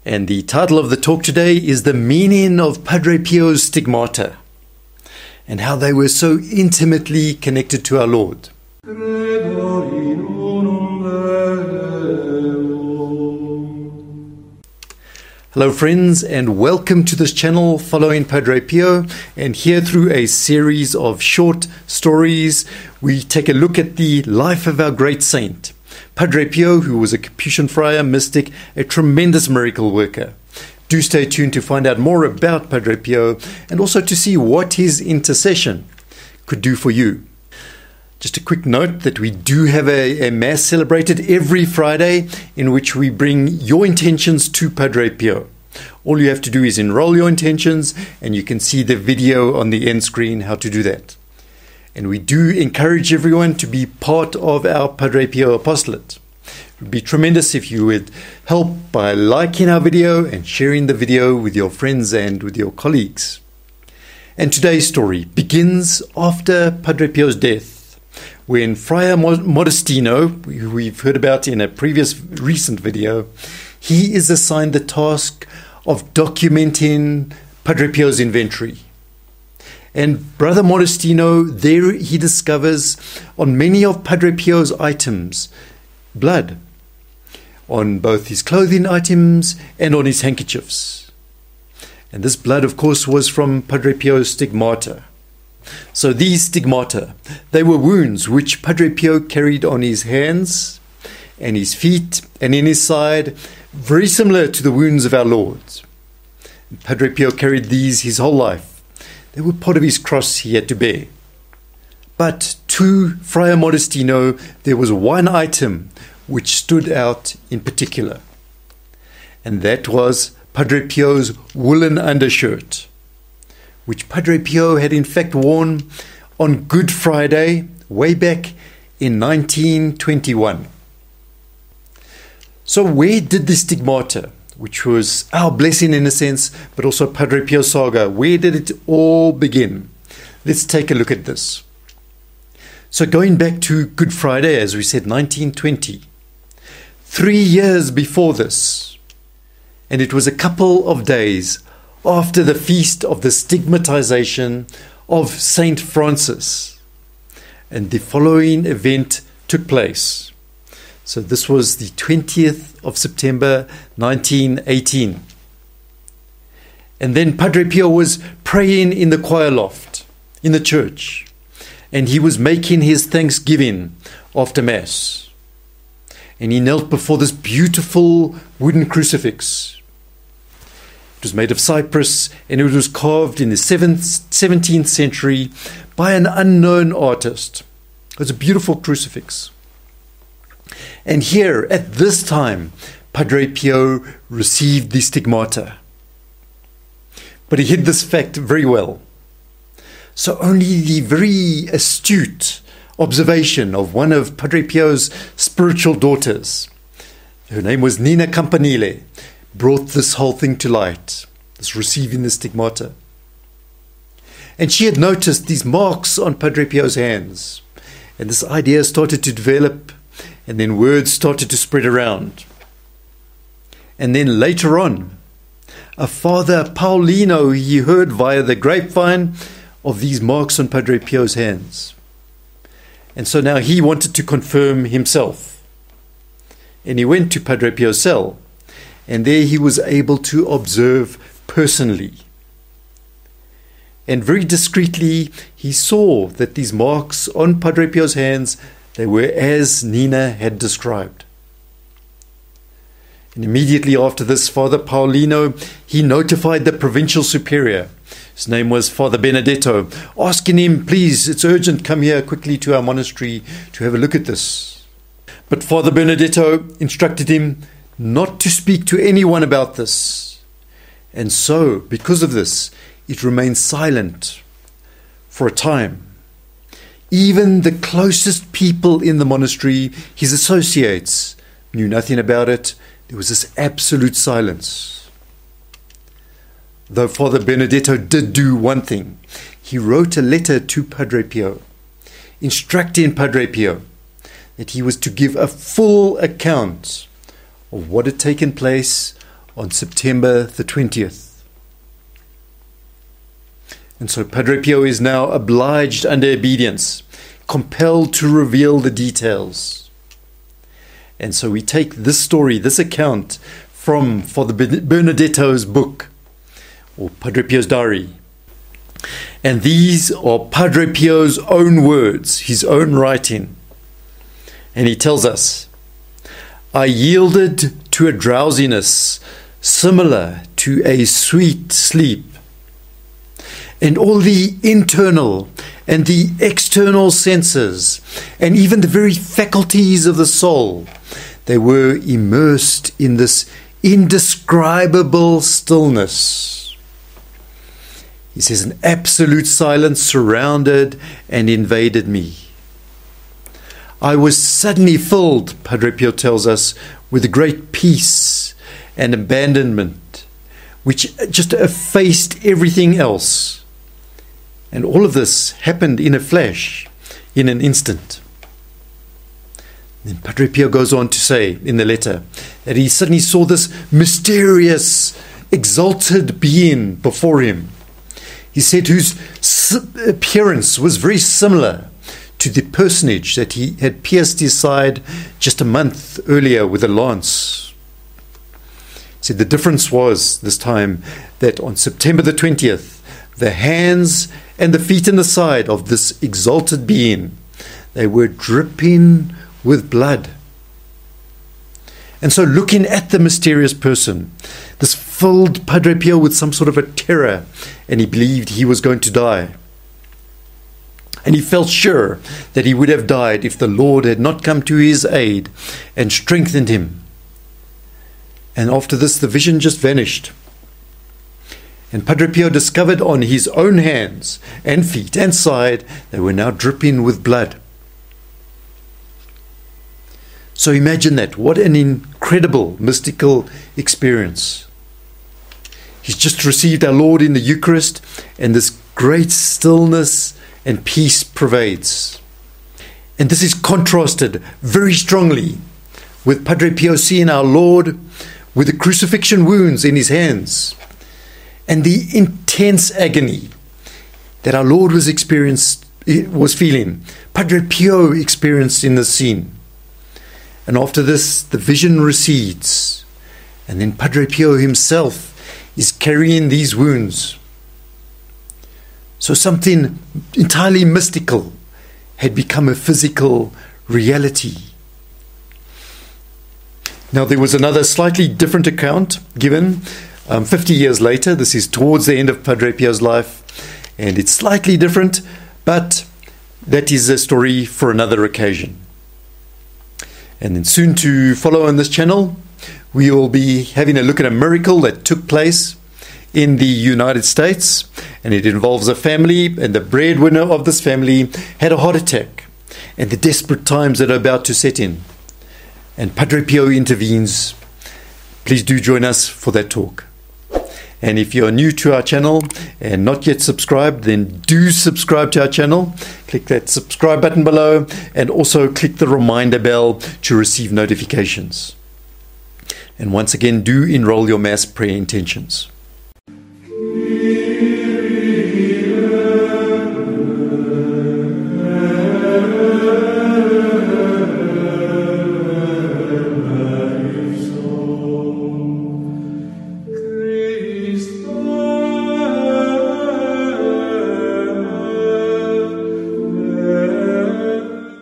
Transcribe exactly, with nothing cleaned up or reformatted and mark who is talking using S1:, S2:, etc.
S1: And the title of the talk today is The Meaning of Padre Pio's Stigmata, and how they were so intimately connected to our Lord. Hello friends, and welcome to this channel following Padre Pio. And here through a series of short stories, we take a look at the life of our great saint, Padre Pio, who was a Capuchin friar, mystic, a tremendous miracle worker. Do stay tuned to find out more about Padre Pio and also to see what his intercession could do for you. Just a quick note that we do have a, a Mass celebrated every Friday in which we bring your intentions to Padre Pio. All you have to do is enroll your intentions, and you can see the video on the end screen how to do that. And we do encourage everyone to be part of our Padre Pio apostolate. It would be tremendous if you would help by liking our video and sharing the video with your friends and with your colleagues. And today's story begins after Padre Pio's death, when Friar Modestino, who we've heard about in a previous recent video, he is assigned the task of documenting Padre Pio's inventory. And Brother Modestino, there he discovers on many of Padre Pio's items blood, on both his clothing items and on his handkerchiefs. And this blood, of course, was from Padre Pio's stigmata. So these stigmata, they were wounds which Padre Pio carried on his hands and his feet and in his side, very similar to the wounds of our Lord. Padre Pio carried these his whole life. They were part of his cross he had to bear. But to Friar Modestino, there was one item which stood out in particular. And that was Padre Pio's woolen undershirt, which Padre Pio had in fact worn on Good Friday way back in nineteen twenty-one. So where did the stigmata, which was our blessing in a sense, but also Padre Pio's saga, where did it all begin? Let's take a look at this. So going back to Good Friday, as we said, nineteen twenty, three years before this, and it was a couple of days after the feast of the stigmatization of Saint Francis, and the following event took place. So this was the twentieth of September nineteen eighteen. And then Padre Pio was praying in the choir loft in the church, and he was making his thanksgiving after Mass. And he knelt before this beautiful wooden crucifix. It was made of cypress, and it was carved in the seventeenth century by an unknown artist. It was a beautiful crucifix. And here, at this time, Padre Pio received the stigmata. But he hid this fact very well. So only the very astute observation of one of Padre Pio's spiritual daughters, her name was Nina Campanile, brought this whole thing to light, this receiving the stigmata. And she had noticed these marks on Padre Pio's hands. And this idea started to develop, and then words started to spread around. And then later on, a Father Paulino, he heard via the grapevine of these marks on Padre Pio's hands. And so now he wanted to confirm himself. And he went to Padre Pio's cell, and there he was able to observe personally. And very discreetly, he saw that these marks on Padre Pio's hands, they were as Nina had described. And immediately after this, Father Paulino, he notified the provincial superior. His name was Father Benedetto, asking him, please, it's urgent, come here quickly to our monastery to have a look at this. But Father Benedetto instructed him not to speak to anyone about this. And so, because of this, it remained silent for a time. Even the closest people in the monastery, his associates, knew nothing about it. There was this absolute silence. Though Father Benedetto did do one thing. He wrote a letter to Padre Pio, instructing Padre Pio that he was to give a full account of what had taken place on September the twentieth. And so Padre Pio is now obliged under obedience, compelled to reveal the details. And so we take this story, this account from Father Bernardetto's book, or Padre Pio's diary. And these are Padre Pio's own words, his own writing. And he tells us, "I yielded to a drowsiness similar to a sweet sleep. And all the internal and the external senses, and even the very faculties of the soul, they were immersed in this indescribable stillness." He says, "An absolute silence surrounded and invaded me. I was suddenly filled," Padre Pio tells us, "with a great peace and abandonment, which just effaced everything else. And all of this happened in a flash, in an instant." Then Padre Pio goes on to say in the letter that he suddenly saw this mysterious, exalted being before him. He said, whose appearance was very similar to the personage that he had pierced his side just a month earlier with a lance. He said the difference was this time that on September the twentieth, the hands and the feet and the side of this exalted being, they were dripping with blood. And so looking at the mysterious person, this filled Padre Pio with some sort of a terror, and he believed he was going to die. And he felt sure that he would have died if the Lord had not come to his aid and strengthened him. And after this, the vision just vanished. And Padre Pio discovered on his own hands and feet and side, they were now dripping with blood. So imagine that. What an incredible mystical experience. He's just received our Lord in the Eucharist, and this great stillness and peace pervades. And this is contrasted very strongly with Padre Pio seeing our Lord with the crucifixion wounds in his hands and the intense agony that our Lord was experienced, was feeling. Padre Pio experienced in this scene. And after this, the vision recedes. And then Padre Pio himself is carrying these wounds. So something entirely mystical had become a physical reality. Now there was another slightly different account given um, fifty years later. This is towards the end of Padre Pio's life, and it's slightly different, but that is a story for another occasion. And then soon to follow on this channel, we will be having a look at a miracle that took place in the United States, and it involves a family, and the breadwinner of this family had a heart attack, and the desperate times that are about to set in. And Padre Pio intervenes. Please do join us for that talk. And if you are new to our channel and not yet subscribed, then do subscribe to our channel. Click that subscribe button below, and also click the reminder bell to receive notifications. And once again, do enroll your Mass prayer intentions.